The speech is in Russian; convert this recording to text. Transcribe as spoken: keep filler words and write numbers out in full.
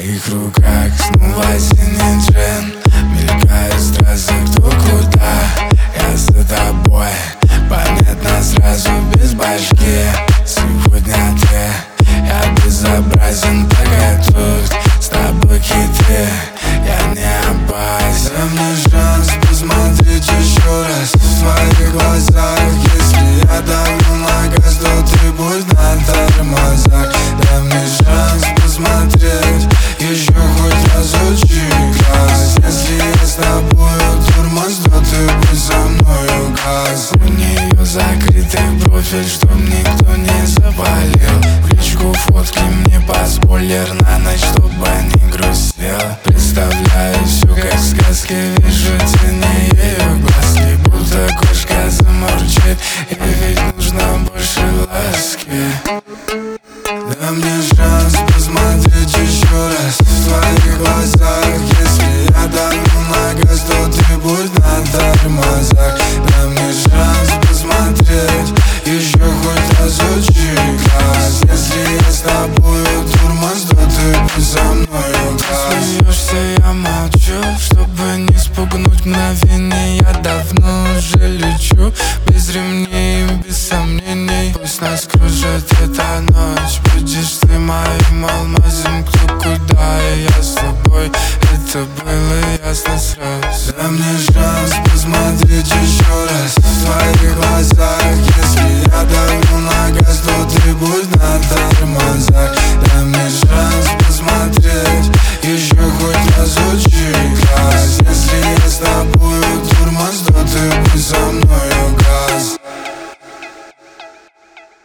твоих руках снова осенний джин. Мелькают страсты, кто куда. Я за тобой, понятно сразу, без башки. Сегодня ты, я безобразен, пока тут с тобой хиты. Я не опасен. Дай мне шанс посмотреть еще раз в твоих глазах. Если я давлю на газ, то ты будь на тормозах. Дай мне шанс посмотреть еще хоть разочек раз. Если я с тобою тормоз, то ты будь со мною газ. У нее закрытый профиль, чтоб никто не завалил. В личку фотки мне по спойлер на ночь, чтобы